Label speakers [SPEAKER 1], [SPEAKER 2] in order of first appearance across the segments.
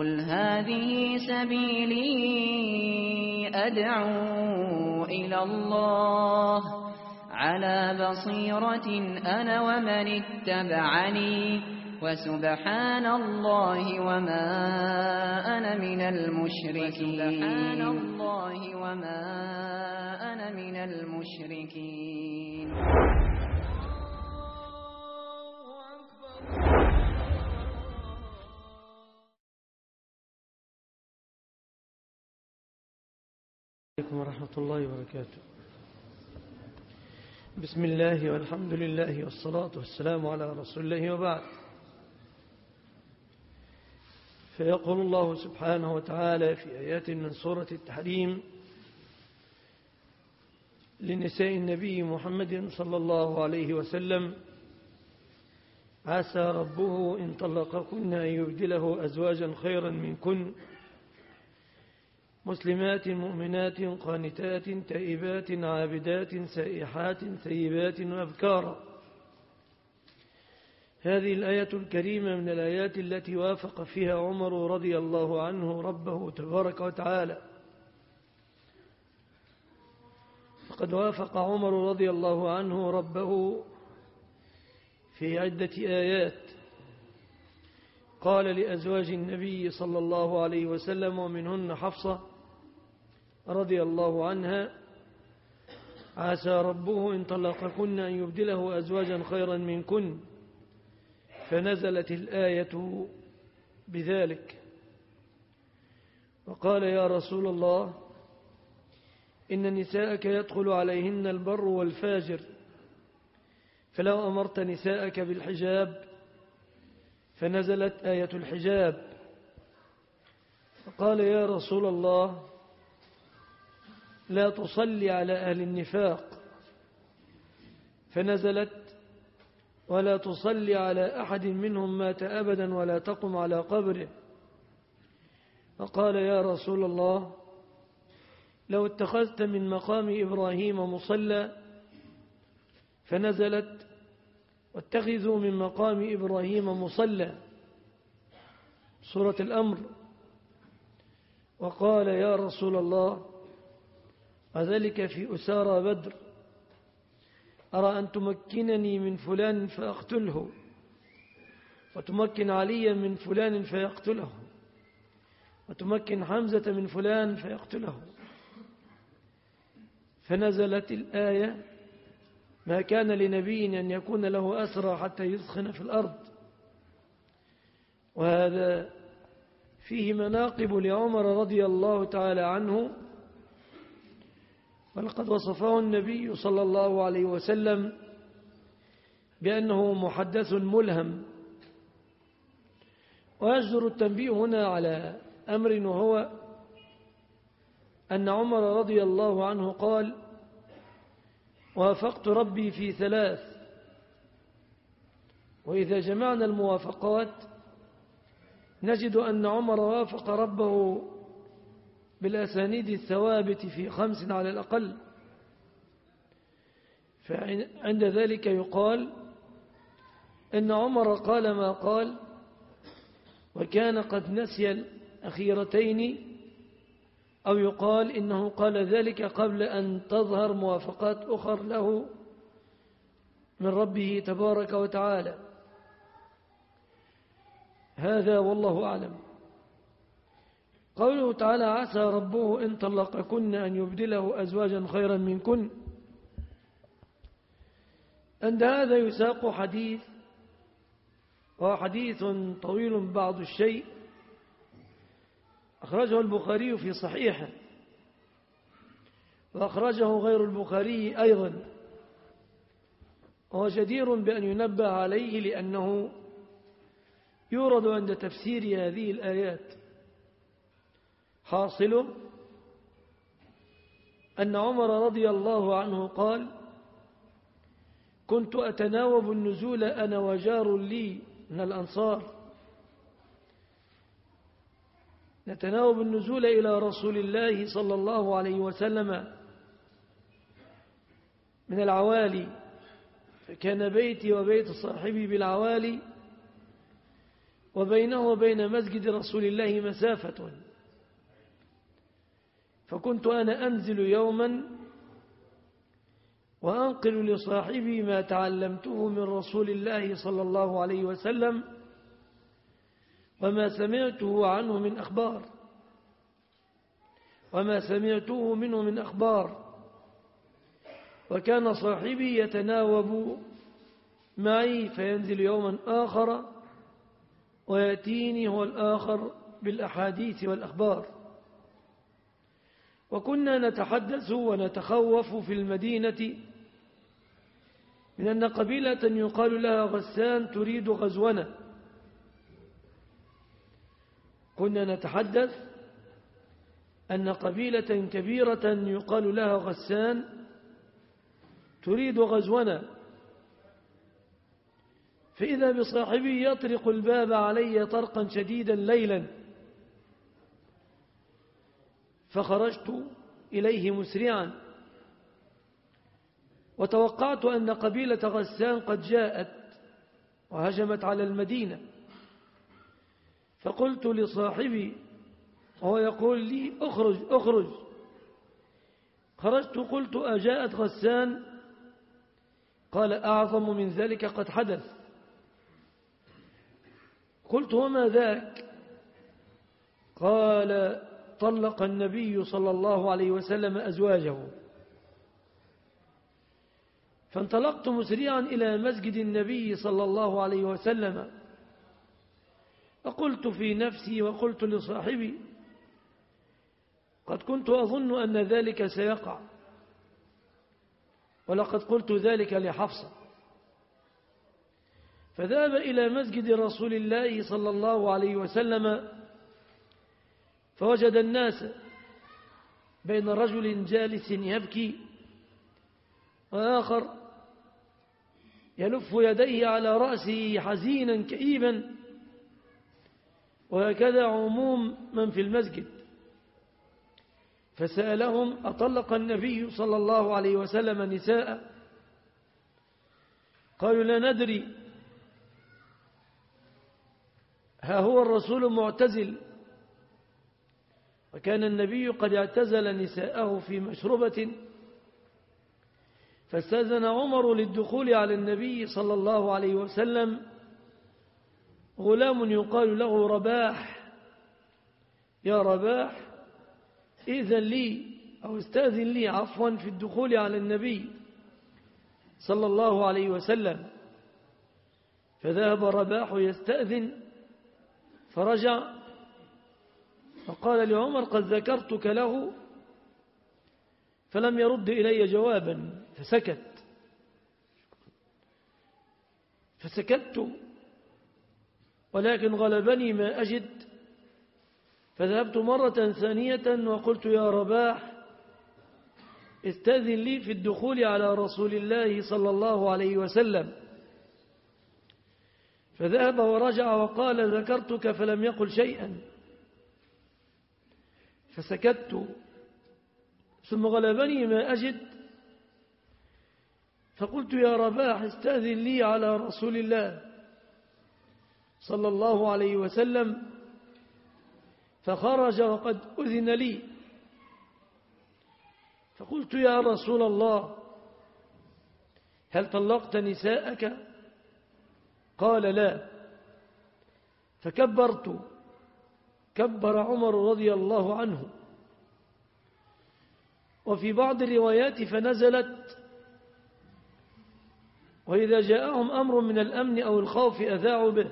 [SPEAKER 1] قل هذه سبيلي أدعو إلى الله على بصيرة أنا ومن اتبعني وسبحان الله وما أنا من المشركين.
[SPEAKER 2] عليكم ورحمة الله وبركاته. بسم الله والحمد لله والصلاة والسلام على رسول الله وبعد. فيقول الله سبحانه وتعالى في آيات من سورة التحريم لنساء النبي محمد صلى الله عليه وسلم: عسى ربه إن طلقكن أن يبدله أزواجا خيرا منكن مسلمات مؤمنات قانتات تائبات عابدات سائحات ثيبات وأبكارا. هذه الآية الكريمة من الآيات التي وافق فيها عمر رضي الله عنه ربه تبارك وتعالى. فقد وافق عمر رضي الله عنه ربه في عدة آيات. قال لأزواج النبي صلى الله عليه وسلم ومنهن حفصة رضي الله عنها: عسى ربه إن طلقكن أن يبدله أزواجا خيرا منكن، فنزلت الآية بذلك. وقال: يا رسول الله، إن نساءك يدخل عليهن البر والفاجر، فلو أمرت نساءك بالحجاب، فنزلت آية الحجاب. فقال: يا رسول الله، لا تصلي على أهل النفاق، فنزلت: ولا تصلي على أحد منهم مات أبدا ولا تقم على قبره. فقال: يا رسول الله، لو اتخذت من مقام إبراهيم مصلى، فنزلت: واتخذوا من مقام إبراهيم مصلى، سورة الأمر. وقال: يا رسول الله، وذلك في أسارى بدر، أرى أن تمكنني من فلان فأقتله، وتمكن عليا من فلان فيقتله، وتمكن حمزة من فلان فيقتله. فنزلت الآية: ما كان لنبي أن يكون له أسرى حتى يثخن في الأرض. وهذا فيه مناقب لعمر رضي الله تعالى عنه، ولقد وصفه النبي صلى الله عليه وسلم بأنه محدث ملهم. ويجدر التنبيه هنا على أمر، وهو أن عمر رضي الله عنه قال: وافقت ربي في 3. وإذا جمعنا الموافقات نجد أن عمر وافق ربه بالأسانيد الثوابت في 5 على الأقل. فعند ذلك يقال إن عمر قال ما قال، وكان قد نسي الأخيرتين، أو يقال إنه قال ذلك قبل أن تظهر موافقات أخر له من ربه تبارك وتعالى. هذا والله أعلم. قوله تعالى: عسى ربه إن طلقكن أن يبدله أزواجا خيرا منكن. عند هذا يساق حديث، وهو حديث طويل بعض الشيء، أخرجه البخاري في صحيحه، وأخرجه غير البخاري أيضا، وهو جدير بأن ينبه عليه لأنه يورد عند تفسير هذه الآيات. حاصله أن عمر رضي الله عنه قال: كنت أتناوب النزول أنا وجار لي من الأنصار، نتناوب النزول إلى رسول الله صلى الله عليه وسلم من العوالي، فكان بيتي وبيت صاحبي بالعوالي، وبينه وبين مسجد رسول الله مسافة، فكنت أنا أنزل يوما وأنقل لصاحبي ما تعلمته من رسول الله صلى الله عليه وسلم وما سمعته عنه من أخبار منه من أخبار. وكان صاحبي يتناوب معي فينزل يوما آخر ويأتيني هو الآخر بالأحاديث والأخبار. وكنا نتحدث ونتخوف في المدينة من أن قبيلة يقال لها غسان تريد غزونا. كنا نتحدث أن قبيلة كبيرة يقال لها غسان تريد غزونا، فإذا بصاحبي يطرق الباب علي طرقا شديدا ليلا، فخرجت إليه مسرعا، وتوقعت أن قبيلة غسان قد جاءت وهجمت على المدينة، فقلت لصاحبي وهو يقول لي أخرج أخرج. خرجت قلت أجاءت غسان؟ قال أعظم من ذلك قد حدث. قلت وما ذاك؟ قال طلق النبي صلى الله عليه وسلم أزواجه. فانطلقت مسرعا إلى مسجد النبي صلى الله عليه وسلم، فقلت في نفسي وقلت لصاحبي قد كنت أظن أن ذلك سيقع، ولقد قلت ذلك لحفصة. فذهب إلى مسجد رسول الله صلى الله عليه وسلم، فوجد الناس بين رجل جالس يبكي وآخر يلف يديه على رأسه حزينا كئيبا، وهكذا عموم من في المسجد. فسألهم أطلق النبي صلى الله عليه وسلم نساء؟ قالوا لا ندري، ها هو الرسول معتزل. وكان النبي قد اعتزل نساءه في مشربة، فاستأذن عمر للدخول على النبي صلى الله عليه وسلم غلام يقال له رباح: يا رباح إذن لي أو استأذن لي عفوا في الدخول على النبي صلى الله عليه وسلم. فذهب رباح يستأذن، فرجع فقال لعمر قد ذكرتك له، فلم يرد إلي جوابا، فسكت، ولكن غلبني ما أجد، فذهبت مرة ثانية وقلت يا رباح استأذن لي في الدخول على رسول الله صلى الله عليه وسلم. فذهب ورجع وقال ذكرتك، فلم يقل شيئا، فسكت. ثم غلبني ما أجد، فقلت يا رباح استأذن لي على رسول الله صلى الله عليه وسلم، فخرج وقد أذن لي. فقلت يا رسول الله هل طلقت نساءك؟ قال لا. فكبرت، كبر عمر رضي الله عنه. وفي بعض الروايات فنزلت: وإذا جاءهم أمر من الأمن أو الخوف أذاعوا به،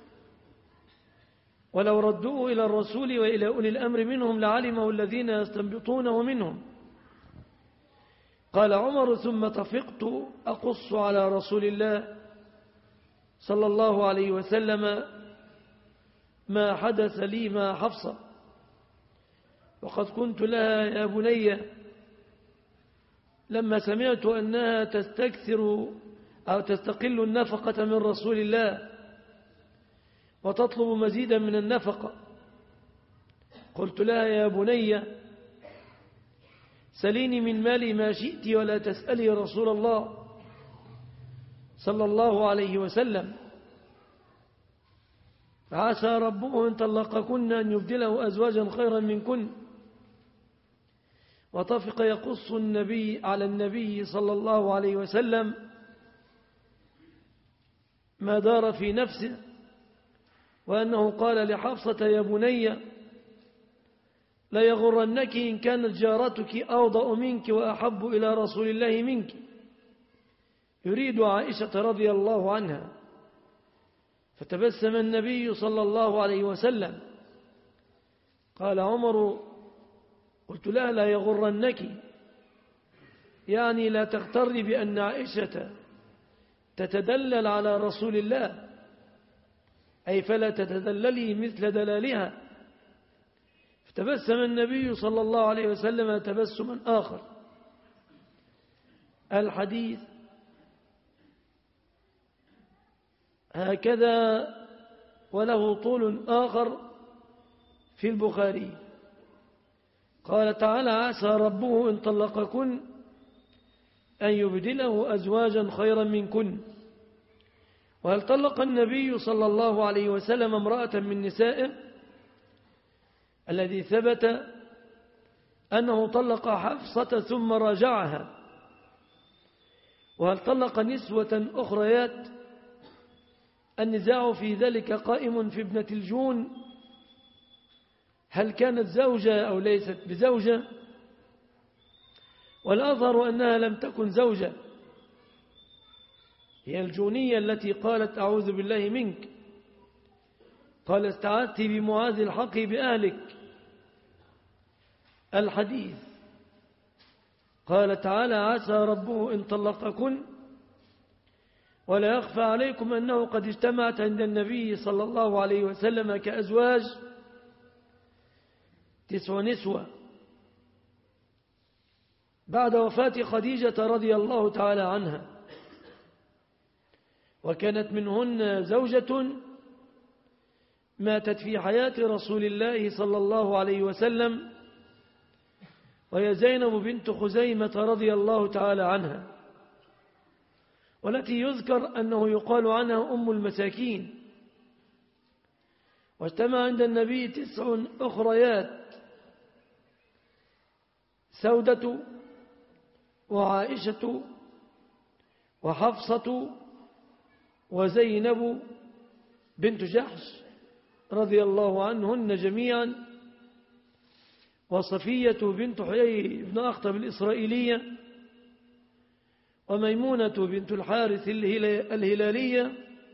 [SPEAKER 2] ولو ردوه إلى الرسول وإلى أولي الأمر منهم لعلمه الذين يستنبطونه منهم. قال عمر: ثم طفقت أقص على رسول الله صلى الله عليه وسلم ما حدث لي مع حفصة، وقد كنت لها يا بني لما سمعت أنها تستكثر أو تستقل النفقة من رسول الله وتطلب مزيدا من النفقة، قلت لها يا بني سليني من مالي ما شئت ولا تسألي رسول الله صلى الله عليه وسلم. عسى ربه إن طلقكن أن يبدله أزواجا خيرا منكن. وطفق يقص النبي على النبي صلى الله عليه وسلم ما دار في نفسه، وأنه قال لحفصة: يا بني لا يغرنك إن كانت جارتك أوضأ منك وأحب إلى رسول الله منك، يريد عائشة رضي الله عنها. فتبسم النبي صلى الله عليه وسلم. قال عمر: قلت لها: لا يغرنك، يعني لا تغتر بأن عائشة تتدلل على رسول الله، أي فلا تتدللي مثل دلالها. فتبسم النبي صلى الله عليه وسلم تبسما آخر. الحديث هكذا وله طول آخر في البخاري. قال تعالى: عسى ربه إن طلقكن أن يبدله أزواجا خيرا منكن. وهل طلق النبي صلى الله عليه وسلم امرأة من نسائه؟ الذي ثبت أنه طلق حفصة ثم راجعها. وهل طلق نسوة أخريات؟ النزاع في ذلك قائم في ابنة الجون، هل كانت زوجة أو ليست بزوجة؟ والأظهر أنها لم تكن زوجة، هي الجونية التي قالت: أعوذ بالله منك. قال: استعذت بمعاذ الحق بأهلك. الحديث قال تعالى: عسى ربه إن طلقكن. ولا يخفى عليكم أنه قد اجتمعت عند النبي صلى الله عليه وسلم كأزواج 9 نسوة بعد وفاة خديجة رضي الله تعالى عنها، وكانت منهن زوجة ماتت في حياة رسول الله صلى الله عليه وسلم، وهي زينب بنت خزيمة رضي الله تعالى عنها، والتي يذكر أنه يقال عنها أم المساكين. واجتمع عند النبي 9 أخريات: سودة وعائشة وحفصة وزينب بنت جحش رضي الله عنهن جميعا، وصفية بنت حيي بن أخطب الإسرائيلية، وميمونة بنت الحارث الهلالية،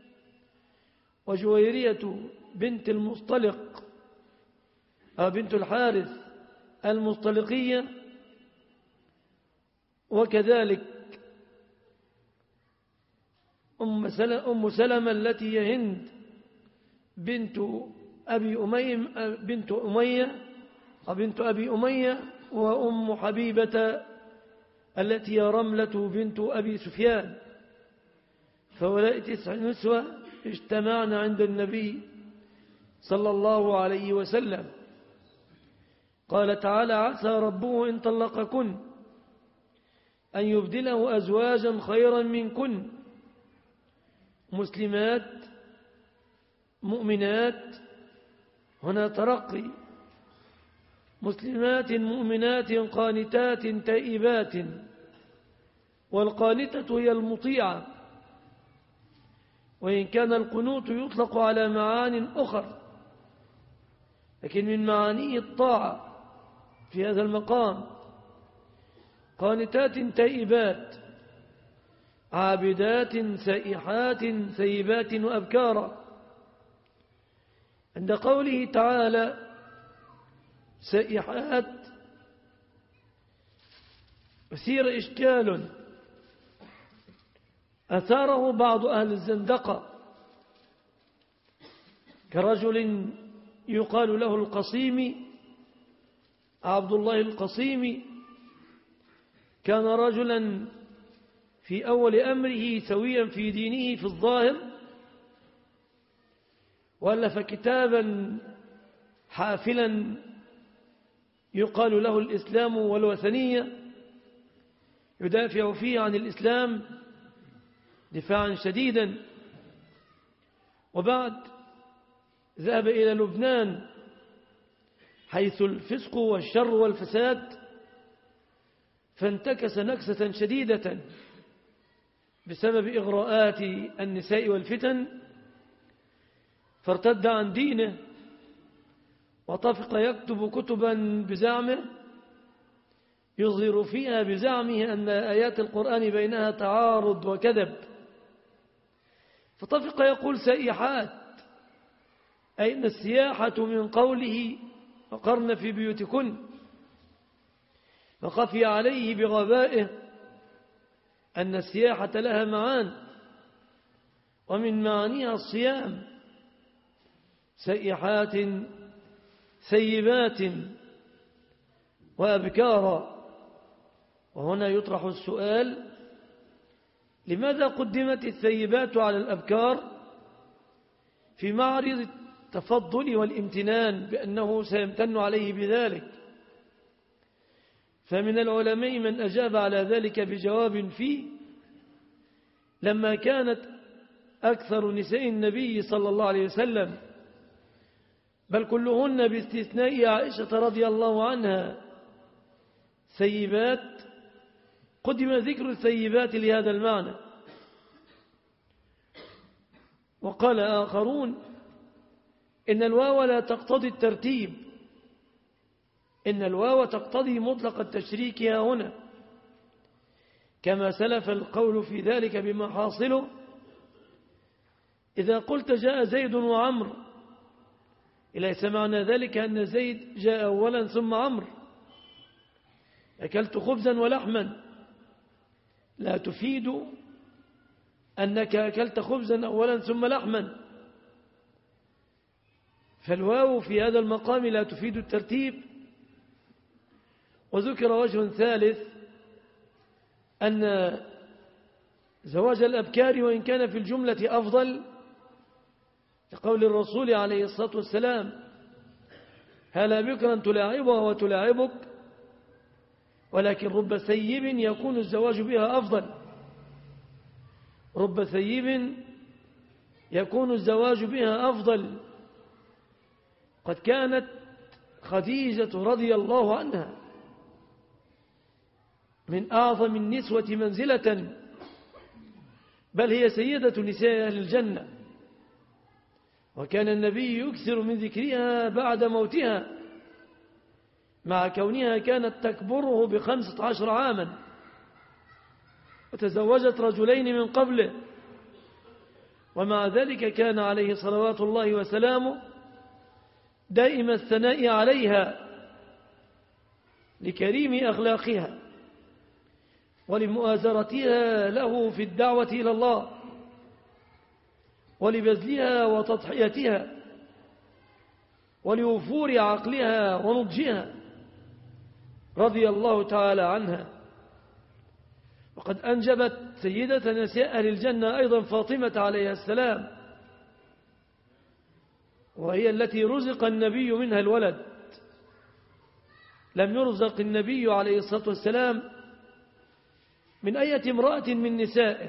[SPEAKER 2] وجويرية بنت المصطلق بنت الحارث المصطلقية، وكذلك أم سلمة التي هي هند بنت أبي أمية، وأم حبيبة التي هي رملة بنت أبي سفيان. فهؤلاء 9 نسوة اجتمعنا عند النبي صلى الله عليه وسلم. قال تعالى: عسى ربه إن طلقكن أن يبدله أزواجا خيرا منكن، مسلمات مؤمنات، هنا ترقي، مسلمات مؤمنات قانتات تائبات. والقانتة هي المطيعة، وإن كان القنوت يطلق على معان أخر، لكن من معانيه الطاعة في هذا المقام. قانتات تائبات عابدات سائحات ثيبات وأبكارا. عند قوله تعالى سائحات يثير إشكال أثاره بعض أهل الزندقة، كرجل يقال له القصيمي، عبد الله القصيمي، كان رجلا في أول أمره سويا في دينه في الظاهر، وألف كتابا حافلا يقال له الإسلام والوثنية، يدافع فيه عن الإسلام دفاعا شديدا. وبعد ذهب إلى لبنان حيث الفسق والشر والفساد، فانتكس نكسة شديدة بسبب إغراءات النساء والفتن، فارتد عن دينه وطفق يكتب كتبا بزعمه يظهر فيها بزعمه أن آيات القرآن بينها تعارض وكذب، فطفق يقول سائحات، أين السياحة من قوله وقرن في بيوتكن، فخفي عليه بغبائه أن السياحة لها معان، ومن معانيها الصيام، سائحات ثيبات وأبكارا. وهنا يطرح السؤال: لماذا قدمت الثيبات على الأبكار في معرض التفضل والامتنان بأنه سيمتن عليه بذلك؟ فمن العلماء من أجاب على ذلك بجواب فيه: لما كانت أكثر نساء النبي صلى الله عليه وسلم، بل كلهن باستثناء عائشة رضي الله عنها، ثيبات، قدم ذكر الثيبات لهذا المعنى. وقال آخرون: إن الواو لا تقتضي الترتيب، إن الواو تقتضي مطلق التشريك هنا، كما سلف القول في ذلك بما حاصله: إذا قلت جاء زيد وعمر، ليس معنى ذلك أن زيد جاء أولا ثم عمرو. أكلت خبزا ولحما لا تفيد أنك أكلت خبزا أولا ثم لحما، فالواو في هذا المقام لا تفيد الترتيب. وذكر وجه ثالث، أن زواج الأبكار وإن كان في الجملة أفضل، لقول الرسول عليه الصلاة والسلام: هلا بكرا تلاعبها وتلاعبك، ولكن رب ثيب يكون الزواج بها أفضل، رب ثيب يكون الزواج بها أفضل. قد كانت خديجة رضي الله عنها من أعظم النسوة منزلة، بل هي سيدة نساء أهل الجنة، وكان النبي يكثر من ذكرها بعد موتها، مع كونها كانت تكبره ب15 عاما، وتزوجت رجلين من قبله، ومع ذلك كان عليه صلوات الله وسلامه دائم الثناء عليها لكريم أخلاقها ولمؤازرتها له في الدعوة إلى الله ولبذلها وتضحيتها ولوفور عقلها ونضجها رضي الله تعالى عنها. وقد أنجبت سيدة نساء أهل الجنة أيضا فاطمة عليها السلام، وهي التي رزق النبي منها الولد. لم يرزق النبي عليه الصلاة والسلام من أي امرأة من نسائه،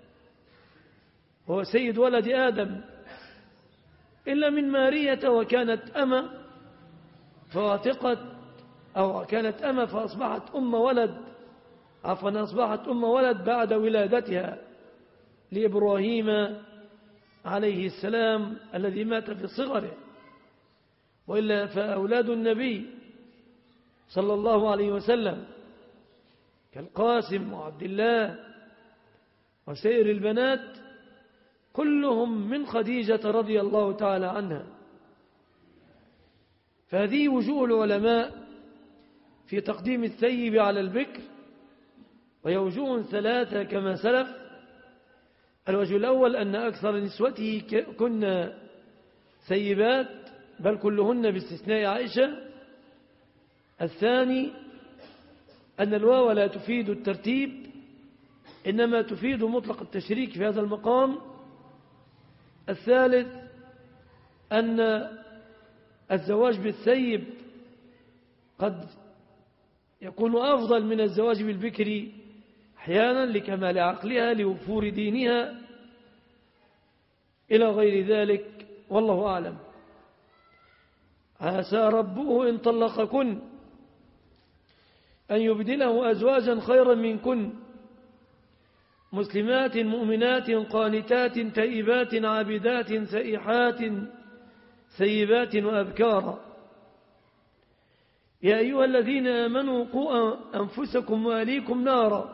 [SPEAKER 2] هو سيد ولد آدم، إلا من مارية، وكانت أمة فواتقت، أو كانت أمة فأصبحت أم ولد، عفوا أصبحت أم ولد بعد ولادتها لإبراهيم عليه السلام الذي مات في صغره. وإلا فأولاد النبي صلى الله عليه وسلم كالقاسم وعبد الله وسائر البنات كلهم من خديجة رضي الله تعالى عنها. فهذه وجوه العلماء في تقديم الثيب على البكر، وهي وجوه ثلاثة كما سلف. الوجه الأول أن أكثر نسوته كن ثيبات، بل كلهن باستثناء عائشة. الثاني أن الواو لا تفيد الترتيب، إنما تفيد مطلق التشريك في هذا المقام. الثالث أن الزواج بالثيب قد يكون أفضل من الزواج بالبكر أحيانا لكمال عقلها لوفور دينها إلى غير ذلك، والله أعلم. عسى ربه إن طلقكن أن يبدله أزواجا خيرا منكن مسلمات مؤمنات قانتات تائبات عابدات سائحات ثيبات وأبكارا يا أيها الذين آمنوا قوا أنفسكم وأهليكم نارا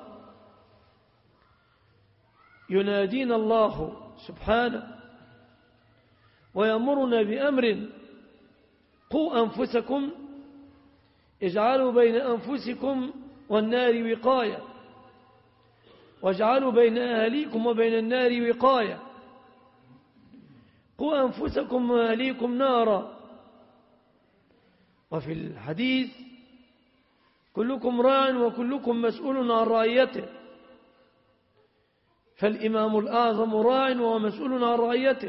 [SPEAKER 2] ينادينا الله سبحانه ويأمرنا بأمر قوا أنفسكم اجعلوا بين أنفسكم والنار وقاية واجعلوا بين أهليكم وبين النار وقاية قوا أنفسكم وأهليكم نارا. وفي الحديث كلكم راع وكلكم مسؤول عن رعيته، فالإمام الأعظم راع وهو مسؤول عن رعيته،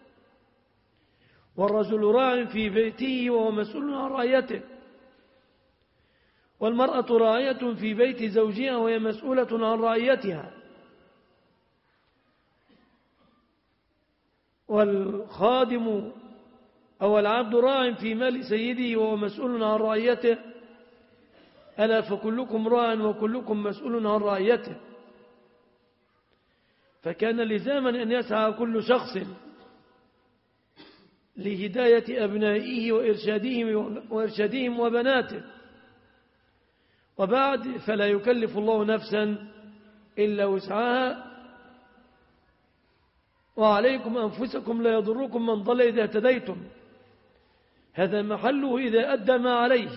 [SPEAKER 2] والرجل راع في بيته وهو مسؤول عن رعيته، والمرأة راعية في بيت زوجها وهي مسؤولة عن رعيتها، والخادم أو العبد راع في مال سيده وهو مسؤول عن رعيته، ألا فكلكم راع وكلكم مسؤول عن رعيته. فكان لزاما أن يسعى كل شخص لهداية أبنائه وإرشادهم وبناته. وبعد فلا يكلف الله نفسا إلا وسعها، وعليكم أنفسكم لا يضركم من ضل إذا اهتديتم، هذا محله إذا أدى ما عليه،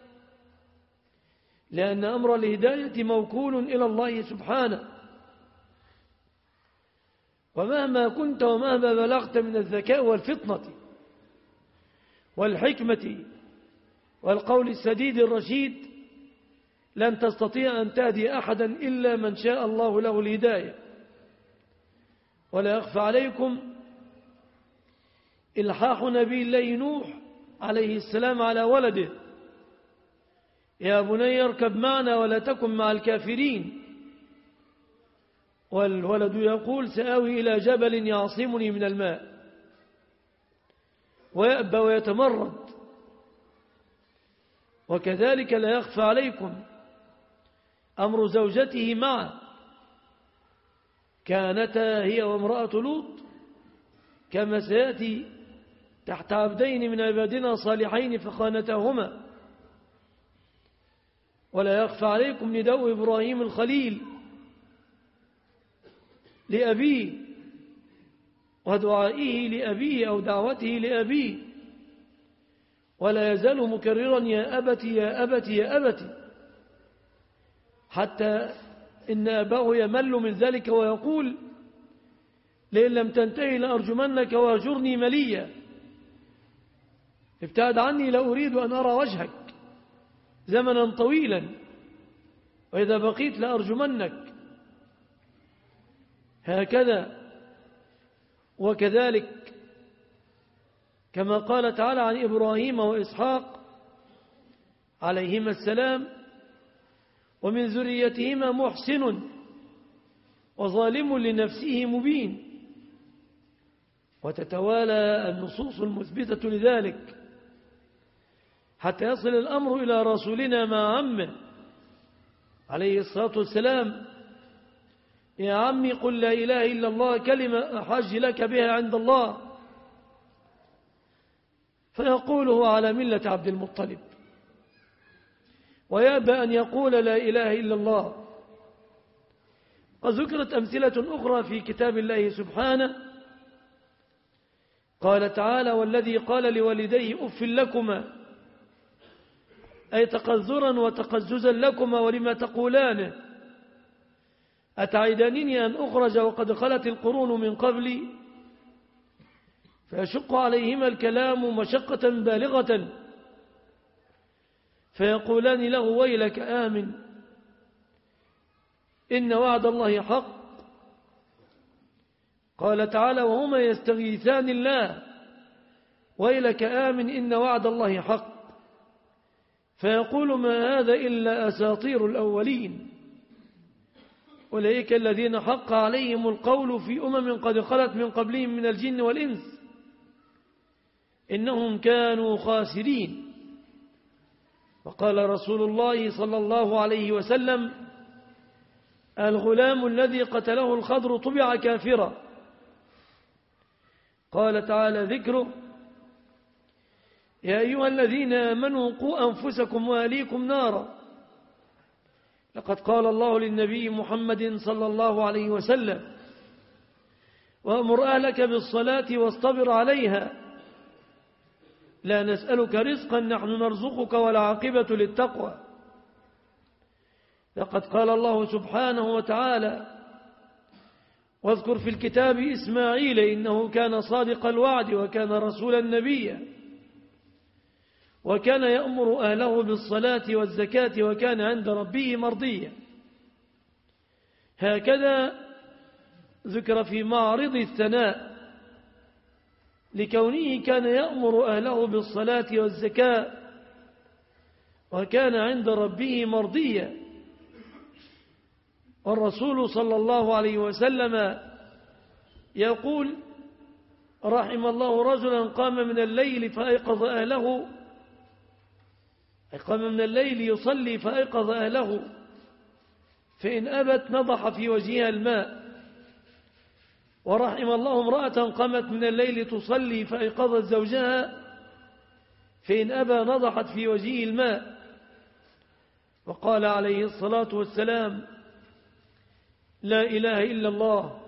[SPEAKER 2] لأن أمر الهداية موكول إلى الله سبحانه. ومهما كنت ومهما بلغت من الذكاء والفطنة والحكمة والقول السديد الرشيد لن تستطيع أن تهدي أحدا إلا من شاء الله له الهداية. ولا يخفى عليكم إلحاح نبي الله نوح عليه السلام على ولده: يا بني اركب معنا ولا تكن مع الكافرين. والولد يقول: سآوي إلى جبل يعصمني من الماء، ويأبى ويتمرد. وكذلك لا يخفى عليكم أمر زوجته معه، كانتا هي وامرأة لوط كما سيأتي تحت عبدين من عبادنا صالحين فخانتاهما. ولا يخفى عليكم نداء إبراهيم الخليل لأبيه ودعائه لأبيه أو دعوته لأبيه، ولا يزال مكررا: يا أبت يا أبت يا أبت، حتى إن أباه يمل من ذلك ويقول: لئن لم تنتهي لأرجمنك وأهجرني مليا، ابتعد عني، لا أريد أن أرى وجهك زمنا طويلا، وإذا بقيت لأرجمنك. هكذا وكذلك كما قال تعالى عن إبراهيم وإسحاق عليهما السلام: ومن ذريتهما محسن وظالم لنفسه مبين. وتتوالى النصوص المثبتة لذلك حتى يصل الأمر إلى رسولنا مع عمه عليه الصلاة والسلام: يا عمي قل لا إله إلا الله كلمة أحج لك بها عند الله. فيقول: هو على ملة عبد المطلب، ويأبى أن يقول لا إله إلا الله. وذكرت أمثلة أخرى في كتاب الله سبحانه، قال تعالى: والذي قال لوالديه أف لكما، أي تقذرا وتقززا لكما، ولما تقولان أتعدانني أن أخرج وقد خلت القرون من قبلي. فيشق عليهما الكلام مشقة بالغة، فيقولان له: ويلك آمن إن وعد الله حق. قال تعالى: وهما يستغيثان الله ويلك آمن إن وعد الله حق. فيقول: ما هذا إلا أساطير الأولين، أولئك الذين حق عليهم القول في قد خلت من قبلهم من الجن والإنس إنهم كانوا خاسرين. وقال رسول الله صلى الله عليه وسلم: الغلام الذي قتله الخضر طبع كافرا. قال تعالى ذكره: يا أيها الذين آمنوا قوا أنفسكم وأهليكم نارا. لقد قال الله للنبي محمد صلى الله عليه وسلم: وأمر أهلك بالصلاة واصطبر عليها لا نسألك رزقا نحن نرزقك والعاقبة للتقوى. لقد قال الله سبحانه وتعالى: واذكر في الكتاب إسماعيل إنه كان صادق الوعد وكان رسولا نبيا وكان يأمر أهله بالصلاة والزكاة وكان عند ربه مرضيا. هكذا ذكر في معرض الثناء لكونه كان يأمر أهله بالصلاة والزكاة وكان عند ربه مرضيا. والرسول صلى الله عليه وسلم يقول: رحم الله رجلا قام من الليل فأيقظ أهله، قام من الليل يصلي فأيقظ أهله فإن أبت نضح في وجهها الماء. ورحم الله امرأة قامت من الليل تصلي فأيقظت زوجها فإن أبى نضحت في وجهه الماء. وقال عليه الصلاة والسلام: لا إله إلا الله،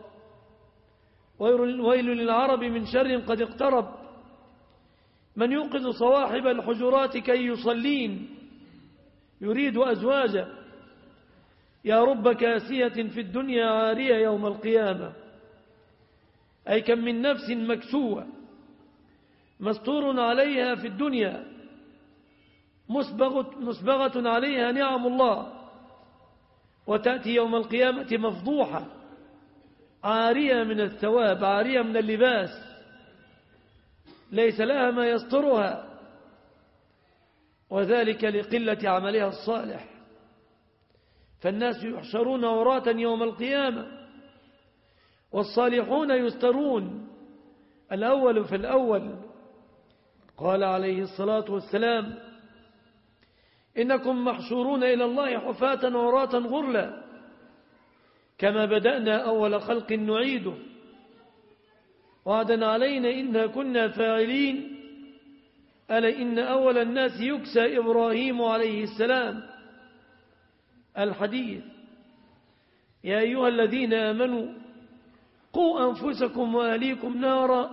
[SPEAKER 2] ويل للعرب من شر قد اقترب، من يوقظ صواحب الحجرات كي يصلين يريد أزواجا، يا رب كاسية في الدنيا عارية يوم القيامة. أي كم من نفس مكسوة مستور عليها في الدنيا مسبغة عليها نعم الله، وتأتي يوم القيامة مفضوحة عارية من الثواب عارية من اللباس، ليس لها ما يسترها، وذلك لقلة عملها الصالح. فالناس يحشرون عراة يوم القيامة والصالحون يسترون الأول فالأول. قال عليه الصلاة والسلام: إنكم محشورون إلى الله حفاة عراة غرلا كما بدأنا أول خلق نعيده وعدا علينا إنا كنا فاعلين. ألا إن أول الناس يكسى إبراهيم عليه السلام. الحديث: يا أيها الذين آمنوا قوا أنفسكم وأهليكم نارا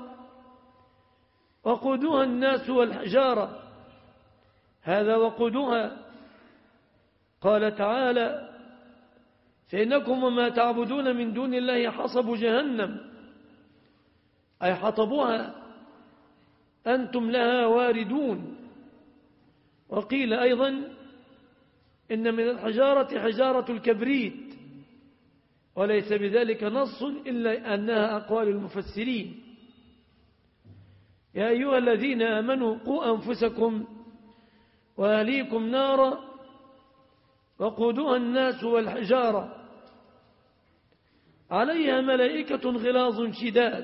[SPEAKER 2] وقودها الناس والحجارة. هذا وقودها. قال تعالى: فإنكم وما تعبدون من دون الله حصب جهنم، أي حطبها أنتم لها واردون. وقيل أيضا إن من الحجارة حجارة الكبريت، وليس بذلك نص إلا أنها أقوال المفسرين. يا أيها الذين آمنوا قوا أنفسكم وأهليكم نارا وقودها الناس والحجارة عليها ملائكة غلاظ شداد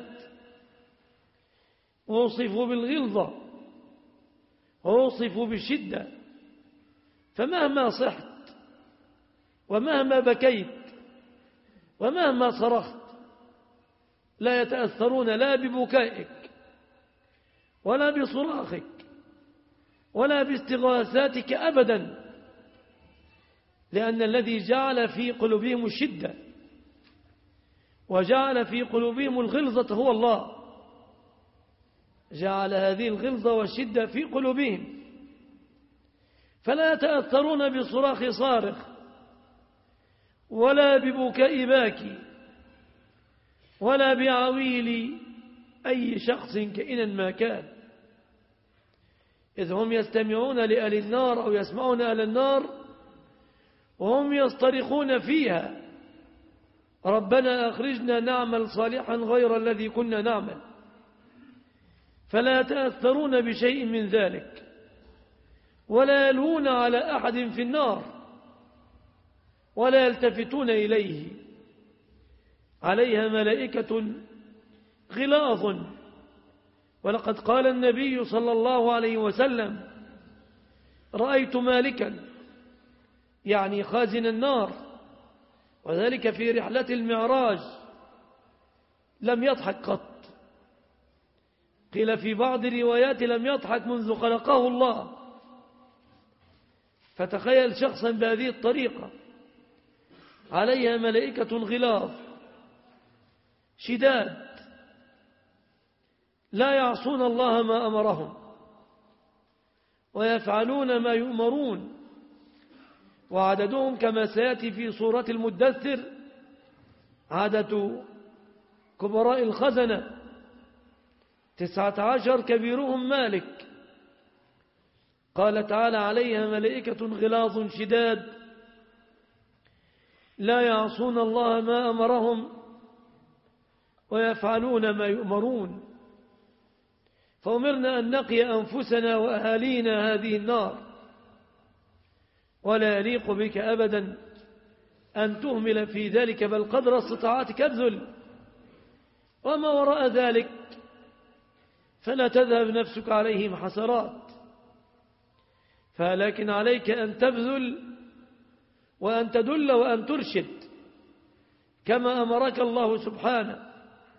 [SPEAKER 2] ووصفوا بالغلظة ووصفوا بالشدة، فمهما صحت ومهما بكيت ومهما صرخت لا يتأثرون لا ببكائك ولا بصراخك ولا باستغاثاتك أبدا، لأن الذي جعل في قلوبهم الشدة وجعل في قلوبهم الغلظة هو الله. جعل هذه الغلظة والشدة في قلوبهم، فلا يتأثرون بصراخ صارخ ولا ببكاء باكي ولا بعويل أي شخص كائنا ما كان، إذ هم يستمعون لأهل النار أو يسمعون أهل النار وهم يصطرخون فيها: ربنا أخرجنا نعمل صالحا غير الذي كنا نعمل. فلا يتأثرون بشيء من ذلك ولا يلوون على أحد في النار ولا يلتفتون إليه. عليها ملائكة غلاظ ولقد قال النبي صلى الله عليه وسلم: رأيت مالكا، يعني خازن النار، وذلك في رحلة المعراج، لم يضحك قط. قيل في بعض الروايات لم يضحك منذ خلقه الله. فتخيل شخصا بهذه الطريقة عليها ملائكة غلاظ شداد لا يعصون الله ما أمرهم ويفعلون ما يؤمرون، وعددهم كما سيأتي في سورة المدثر عدد كبراء الخزنة 19 كبيرهم مالك. قال تعالى: عليها ملائكة غلاظ شداد لا يعصون الله ما أمرهم ويفعلون ما يؤمرون. فأمرنا أن نقي أنفسنا وأهالينا هذه النار، ولا يليق بك أبدا أن تهمل في ذلك، بل قدر استطاعتك ابذل، وما وراء ذلك فلا تذهب نفسك عليهم حسرات. فلكن عليك أن تبذل وأن تدل وأن ترشد كما أمرك الله سبحانه،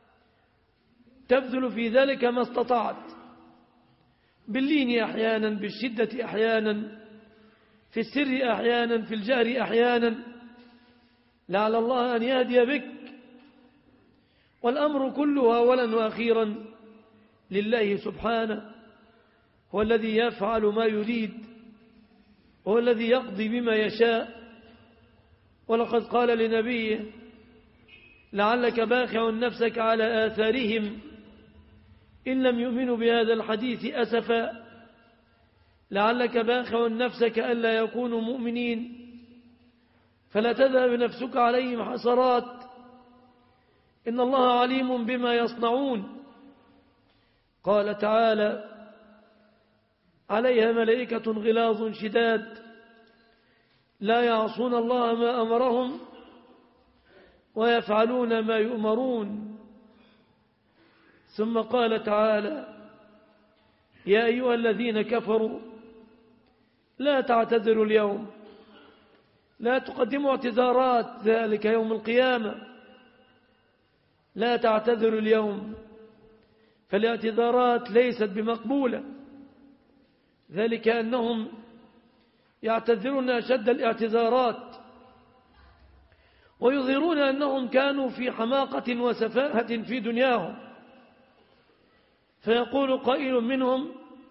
[SPEAKER 2] تبذل في ذلك ما استطعت، باللين أحيانا، بالشدة أحيانا، في السر أحيانا، في الجهر أحيانا، لعل الله أن يهدي بك. والأمر كله أولا وأخيرا لله سبحانه، هو الذي يفعل ما يريد، هو الذي يقضي بما يشاء. ولقد قال لنبيه: لعلك باخع نفسك على آثارهم إن لم يؤمنوا بهذا الحديث أسفا، لعلك باخع نفسك ألا يكونوا مؤمنين، فلا تذهب نفسك عليهم حسرات، إن الله عليم بما يصنعون. قال تعالى: عليها ملائكة غلاظ شداد لا يعصون الله ما أمرهم ويفعلون ما يؤمرون. ثم قال تعالى: يا أيها الذين كفروا لا تعتذروا اليوم، لا تقدموا اعتذارات، ذلك يوم القيامة، لا تعتذروا اليوم، فالاعتذارات ليست بمقبولة، ذلك أنهم يعتذرون أشد الاعتذارات ويظهرون أنهم كانوا في حماقة وسفاهة في دنياهم. فيقول قائل منهم: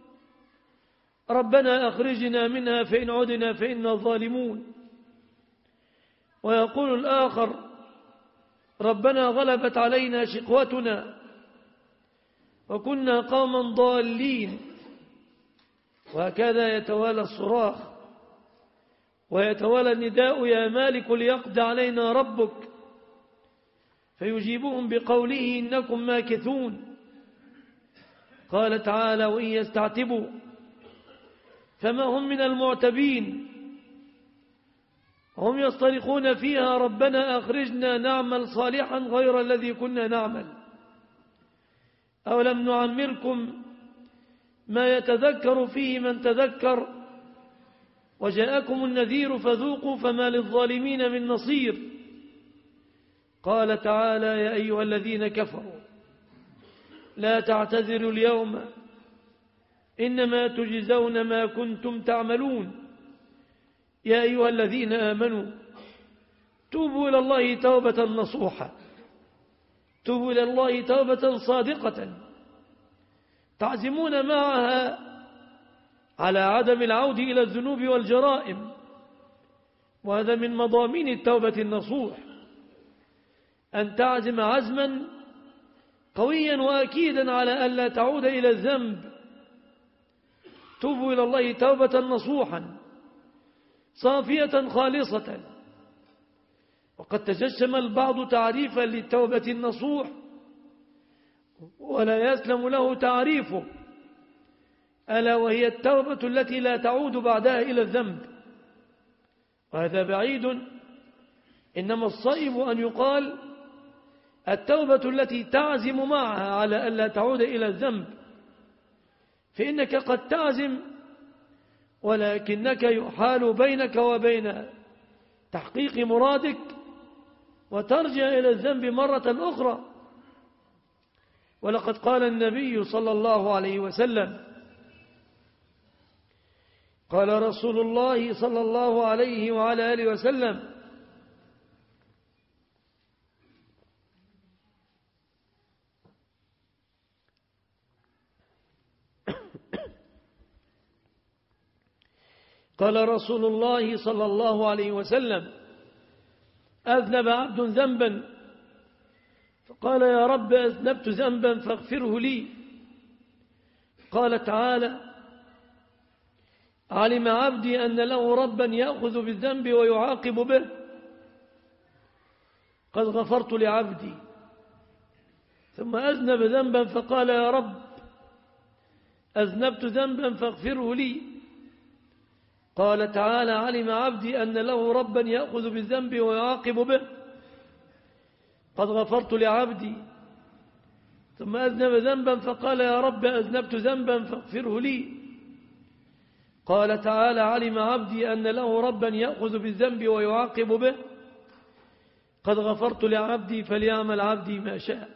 [SPEAKER 2] ربنا أخرجنا منها فإن عدنا فإنا ظالمون. ويقول الآخر: ربنا غلبت علينا شقوتنا وكنا قوما ضالين. وهكذا يتوالى الصراخ ويتوالى النداء: يا مالك ليقضي علينا ربك. فيجيبهم بقوله: إنكم ماكثون. قال تعالى: وإن يستعتبوا فما هم من المعتبين. هم يصطرخون فيها: ربنا أخرجنا نعمل صالحا غير الذي كنا نعمل، أولم نعمركم ما يتذكر فيه من تذكر وجاءكم النذير فذوقوا فما للظالمين من نصير. قال تعالى: يا أيها الذين كفروا لا تعتذروا اليوم إنما تجزون ما كنتم تعملون. يا أيها الذين آمنوا توبوا إلى الله توبة نصوحا، توبوا إلى الله توبة صادقة تعزمون معها على عدم العود إلى الذنوب والجرائم، وهذا من مضامين التوبة النصوح، أن تعزم عزما قويا وأكيدا على ألا تعود إلى الذنب. توبوا إلى الله توبة نصوحا صافية خالصة. وقد تجشم البعض تعريفا للتوبة النصوح ولا يسلم له تعريفه، ألا وهي التوبة التي لا تعود بعدها إلى الذنب، وهذا بعيد. إنما الصائب أن يقال التوبة التي تعزم معها على ألا تعود إلى الذنب، فإنك قد تعزم ولكنك يحال بينك وبين تحقيق مرادك وترجع إلى الذنب مرة أخرى. ولقد قال النبي صلى الله عليه وسلم قال رسول الله صلى الله عليه وعلى آله وسلم قال رسول الله صلى الله عليه وسلم أذنب عبد ذنبا فقال يا رب أذنبت ذنبا فاغفره لي. قال تعالى علم عبدي أن له ربا يأخذ بالذنب ويعاقب به قد غفرت لعبدي. ثم أذنب ذنبا فقال يا رب أذنبت ذنبا فاغفره لي. قال تعالى علم عبدي أن له ربا يأخذ بالذنب ويعاقب به قد غفرت لعبدي. ثم أذنب ذنبا فقال يا رب أذنبت ذنبا فاغفره لي. قال تعالى علم عبدي أن له ربا يأخذ بالذنب ويعاقب به قد غفرت لعبدي فليعمل عبدي ما شاء.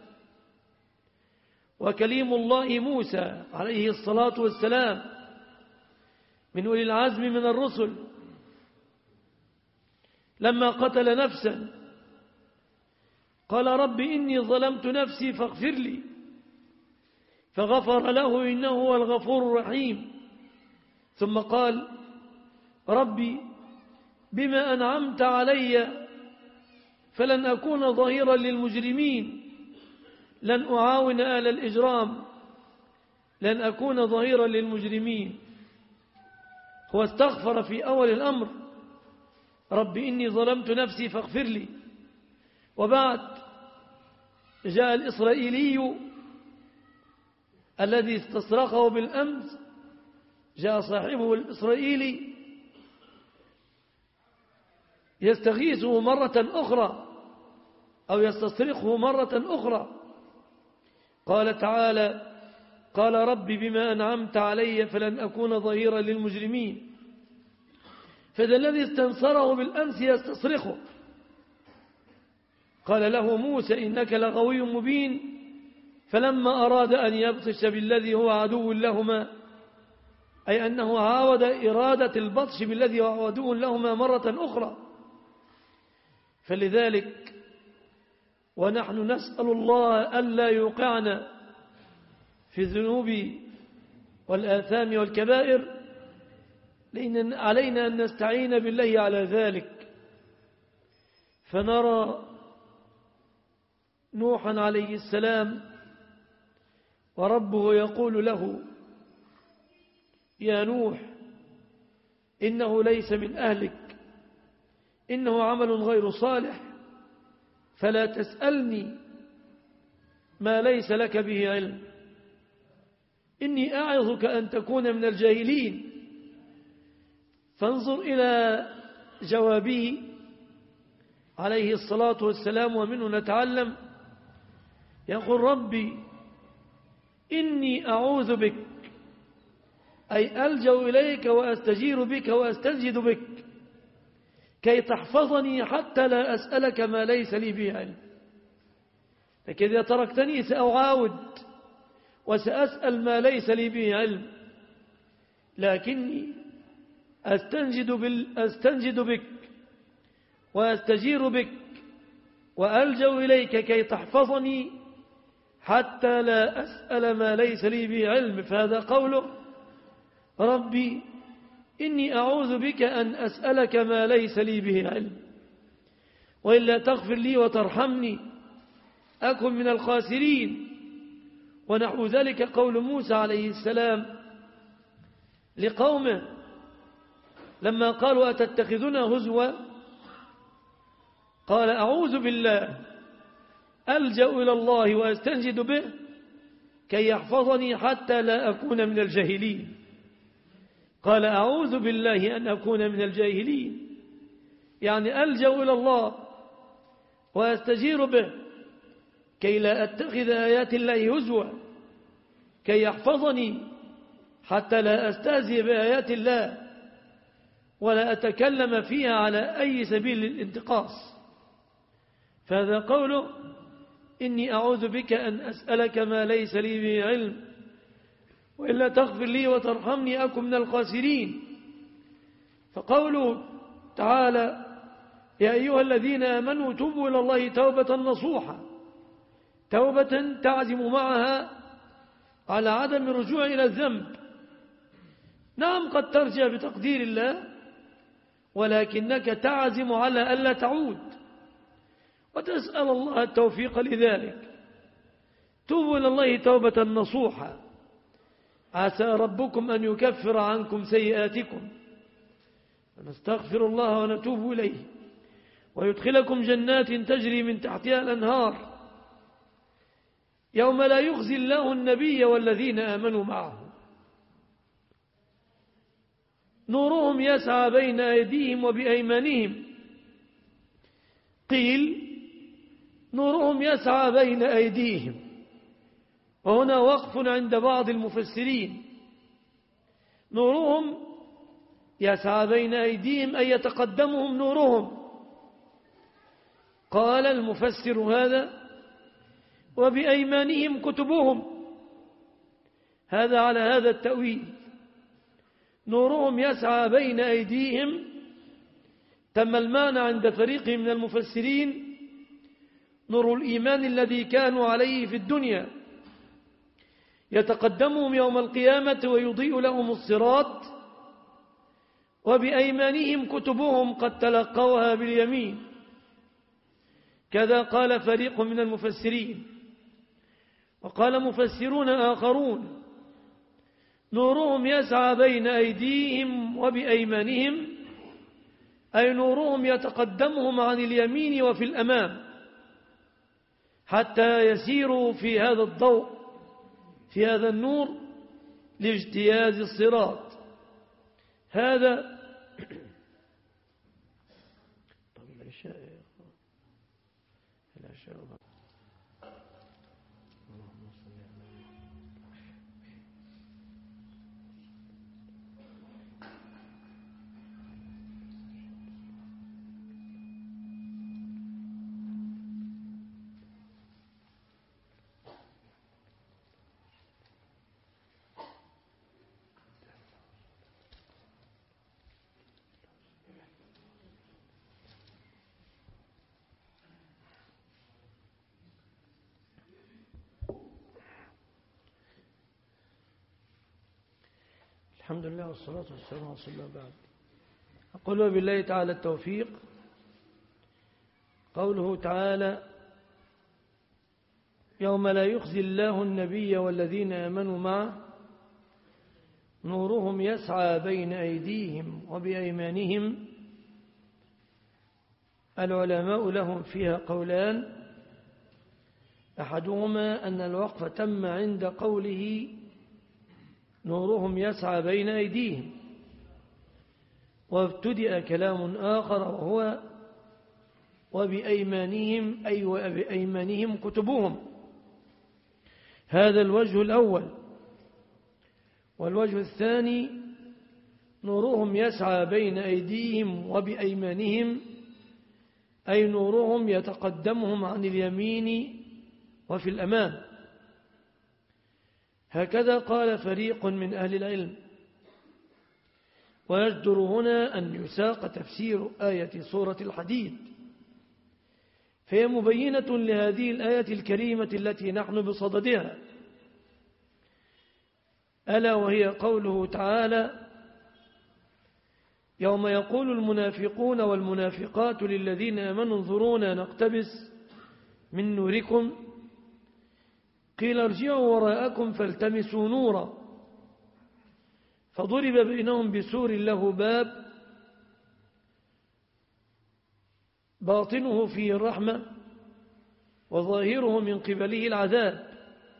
[SPEAKER 2] وكليم الله موسى عليه الصلاة والسلام من أولي العزم من الرسل لما قتل نفسا قال رب إني ظلمت نفسي فاغفر لي فغفر له إنه هو الغفور الرحيم. ثم قال ربي بما أنعمت علي فلن أكون ظهيرا للمجرمين لن أعاون أهل الإجرام لن أكون ظهيرا للمجرمين. هو استغفر في أول الأمر رب إني ظلمت نفسي فاغفر لي. وبعد جاء الإسرائيلي الذي استصرخه بالأمس جاء صاحبه الإسرائيلي يستغيثه مرة أخرى أو يستصرخه مرة أخرى. قال تعالى قال رب بما أنعمت علي فلن أكون ظهيرا للمجرمين. فذا الذي استنصره بالأمس يستصرخه. قال له موسى إنك لغوي مبين فلما أراد أن يبطش بالذي هو عدو لهما أي أنه عاود إرادة البطش بالذي هو عدو لهما مرة أخرى. فلذلك ونحن نسأل الله ألا يوقعنا في الذنوب والآثام والكبائر لأن علينا أن نستعين بالله على ذلك. فنرى نوحا عليه السلام وربه يقول له يا نوح إنه ليس من أهلك إنه عمل غير صالح فلا تسألني ما ليس لك به علم إني أعظك أن تكون من الجاهلين. فانظر إلى جوابه عليه الصلاة والسلام ومنه نتعلم. يقول ربي إني أعوذ بك أي ألجأ إليك وأستجير بك وأستنجد بك كي تحفظني حتى لا أسألك ما ليس لي به علم. لكن إذا تركتني سأعاود وسأسأل ما ليس لي به علم لكني أستنجد بك وأستجير بك وألجأ إليك كي تحفظني حتى لا أسأل ما ليس لي به علم. فهذا قوله ربي إني أعوذ بك أن أسألك ما ليس لي به علم وإلا تغفر لي وترحمني أكن من الخاسرين. ونحو ذلك قول موسى عليه السلام لقومه لما قالوا أتتخذنا هزوا قال أعوذ بالله ألجأ إلى الله وأستنجد به كي يحفظني حتى لا أكون من الجاهلين. قال أعوذ بالله أن أكون من الجاهلين يعني ألجأ إلى الله وأستجير به كي لا أتخذ آيات الله هزوا كي يحفظني حتى لا أستهزئ بآيات الله ولا أتكلم فيها على أي سبيل للانتقاص. فهذا قوله: إني أعوذ بك أن أسألك ما ليس لي به علم وإلا تغفر لي وترحمني أكن من الخاسرين. فقوله تعالى: يا أيها الذين آمنوا توبوا إلى الله توبة نصوحا، توبة تعزم معها على عدم الرجوع إلى الذنب. نعم قد ترجع بتقدير الله، ولكنك تعزم على ألا تعود وتسأل الله التوفيق لذلك. توبوا إلى الله توبة نصوحا عسى ربكم أن يكفر عنكم سيئاتكم ونستغفر الله ونتوب إليه ويدخلكم جنات تجري من تحتها الأنهار يوم لا يخزي الله النبي والذين آمنوا معه نورهم يسعى بين أيديهم وبأيمانهم. قيل نورهم يسعى بين أيديهم، وهنا وقف عند بعض المفسرين. نورهم يسعى بين أيديهم أي يتقدمهم نورهم. قال المفسر هذا: وبأيمانهم كتبهم، هذا على هذا التأويل. نورهم يسعى بين أيديهم، تم المعنى عند فريق من المفسرين نور الإيمان الذي كانوا عليه في الدنيا يتقدمهم يوم القيامة ويضيء لهم الصراط. وبأيمانهم كتبهم قد تلقوها باليمين، كذا قال فريق من المفسرين. وقال مفسرون آخرون: نورهم يسعى بين أيديهم وبأيمانهم، أي نورهم يتقدمهم عن اليمين وفي الأمام حتى يسيروا في هذا الضوء، في هذا النور، لاجتياز الصراط. هذا الحمد لله والصلاة والسلام على رسول الله. بعد أقول وبالله تعالى التوفيق. قوله تعالى: يوم لا يخزي الله النبي والذين آمنوا معه نورهم يسعى بين أيديهم وبأيمانهم. العلماء لهم فيها قولان: أحدهما أن الوقف تم عند قوله نورهم يسعى بين أيديهم، وابتدأ كلام آخر وهو وبأيمانهم، أي وبأيمانهم كتبهم. هذا الوجه الأول. والوجه الثاني: نورهم يسعى بين أيديهم وبأيمانهم، أي نورهم يتقدمهم عن اليمين وفي الأمام. هكذا قال فريق من أهل العلم. ويجدر هنا أن يساق تفسير آية سورة الحديد، فهي مبينة لهذه الآية الكريمة التي نحن بصددها، ألا وهي قوله تعالى: يوم يقول المنافقون والمنافقات للذين آمنوا انظرونا نقتبس من نوركم قيل ارجعوا وراءكم فالتمسوا نورا فضرب بينهم بسور له باب باطنه فيه الرحمة وظاهره من قبله العذاب.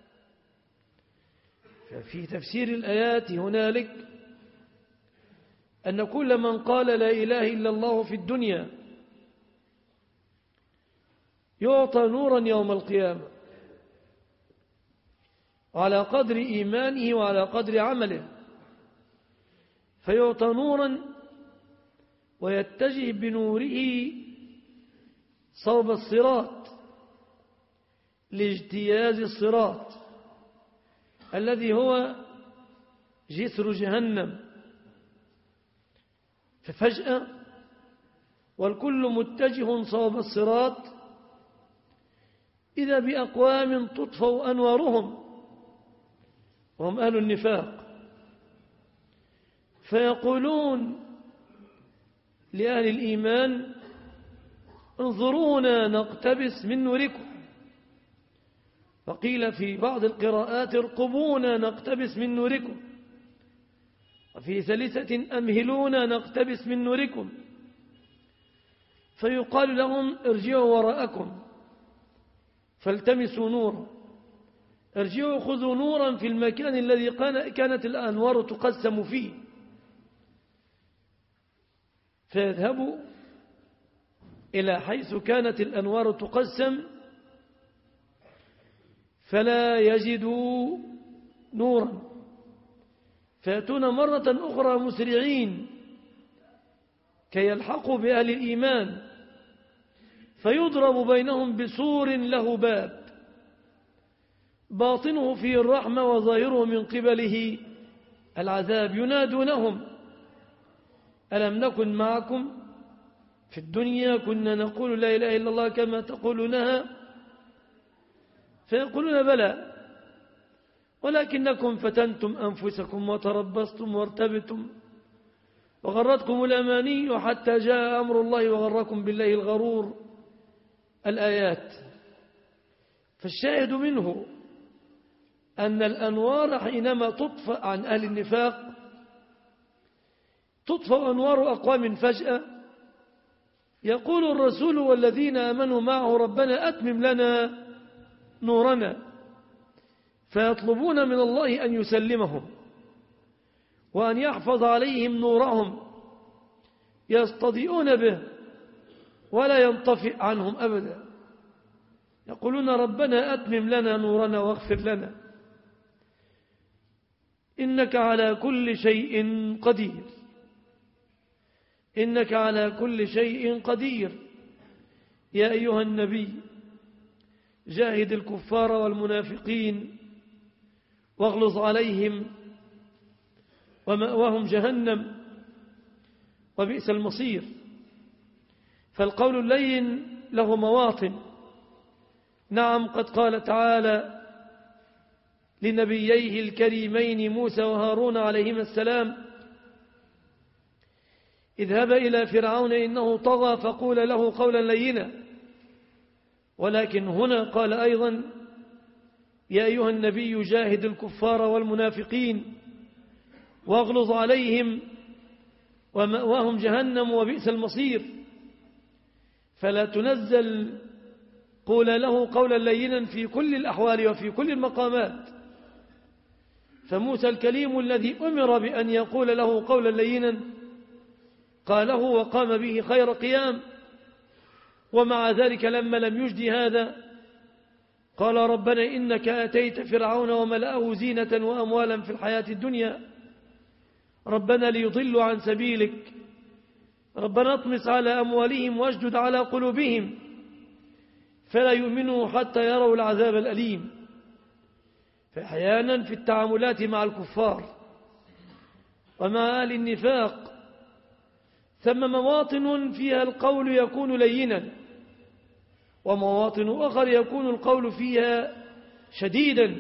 [SPEAKER 2] ففي تفسير الآيات هنالك أن كل من قال لا إله إلا الله في الدنيا يعطى نورا يوم القيامة على قدر إيمانه وعلى قدر عمله. فيعطى نورا ويتجه بنوره صوب الصراط لاجتياز الصراط الذي هو جسر جهنم. ففجأة والكل متجه صوب الصراط إذا بأقوام تطفأ أنوارهم وهم أهل النفاق، فيقولون لأهل الإيمان انظرونا نقتبس من نوركم، وقيل في بعض القراءات ارقبونا نقتبس من نوركم، وفي ثالثة أمهلونا نقتبس من نوركم، فيقال لهم ارجعوا وراءكم فالتمسوا نورا، ارجعوا خذوا نورا في المكان الذي كانت الأنوار تقسم فيه، فيذهبوا إلى حيث كانت الأنوار تقسم فلا يجدوا نورا، فيأتون مرة أخرى مسرعين كي يلحقوا بأهل الإيمان، فيضرب بينهم بسور له باب باطنه فيه الرحمة وظاهره من قبله العذاب، ينادونهم ألم نكن معكم في الدنيا كنا نقول لا إله إلا الله كما تقولونها، فيقولون بلى ولكنكم فتنتم أنفسكم وتربصتم وارتبتم وغرتكم الأماني حتى جاء أمر الله وغركم بالله الغرور. الآيات. فالشاهد منه أن الأنوار حينما تطفأ عن أهل النفاق تطفأ أنوار أقوام فجأة، يقول الرسول والذين آمنوا معه ربنا أتمم لنا نورنا، فيطلبون من الله أن يسلمهم وأن يحفظ عليهم نورهم يستضيئون به ولا ينطفئ عنهم أبدا، يقولون ربنا أتمم لنا نورنا واغفر لنا إنك على كل شيء قدير، إنك على كل شيء قدير. يا أيها النبي جاهد الكفار والمنافقين واغلظ عليهم ومأواهم جهنم وبئس المصير. فالقول اللين له مواطن، نعم قد قال تعالى لنبييه الكريمين موسى وهارون عليهما السلام اذهب إلى فرعون إنه طغى فقول له قولا لينا، ولكن هنا قال أيضا يا أيها النبي جاهد الكفار والمنافقين واغلظ عليهم ومأواهم جهنم وبئس المصير. فلا تنزل قول له قولا لينا في كل الأحوال وفي كل المقامات، فموسى الكليم الذي أمر بأن يقول له قولا لينا قاله وقام به خير قيام، ومع ذلك لما لم يجد هذا قال ربنا إنك آتيت فرعون وملأه زينة وأموالا في الحياة الدنيا ربنا ليضلوا عن سبيلك ربنا اطمس على أموالهم واشدد على قلوبهم فلا يؤمنوا حتى يروا العذاب الأليم. فأحيانا في التعاملات مع الكفار ومع أهل النفاق ثم مواطن فيها القول يكون لينا، ومواطن أخر يكون القول فيها شديدا،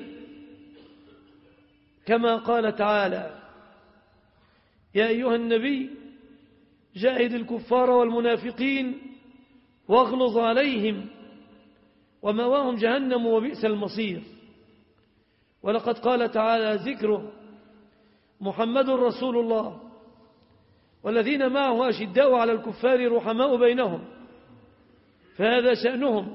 [SPEAKER 2] كما قال تعالى يا أيها النبي جاهد الكفار والمنافقين واغلظ عليهم ومأواهم جهنم وبئس المصير. ولقد قال تعالى ذكره محمد رسول الله والذين معه أشداء على الكفار رحماء بينهم، فهذا شأنهم،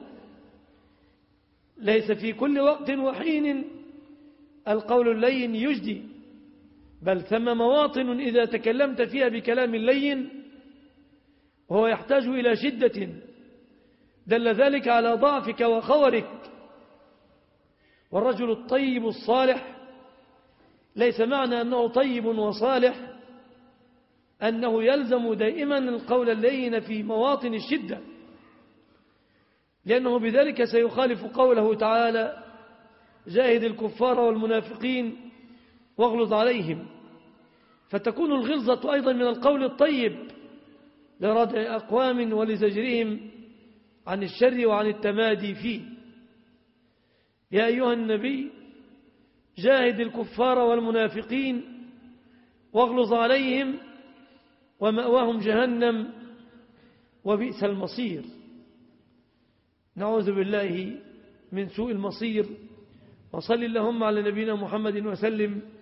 [SPEAKER 2] ليس في كل وقت وحين القول اللين يجدي، بل ثم مواطن إذا تكلمت فيها بكلام لين وهو يحتاج إلى شدة دل ذلك على ضعفك وخورك. والرجل الطيب الصالح ليس معنى أنه طيب وصالح أنه يلزم دائما القول اللين في مواطن الشدة، لأنه بذلك سيخالف قوله تعالى: جاهد الكفار والمنافقين واغلظ عليهم، فتكون الغلظة أيضا من القول الطيب لردع أقوام ولزجرهم عن الشر وعن التمادي فيه. يا أيها النبي جاهد الكفار والمنافقين واغلظ عليهم ومأواهم جهنم وبئس المصير. نعوذ بالله من سوء المصير. وصل اللهم على نبينا محمد وسلم.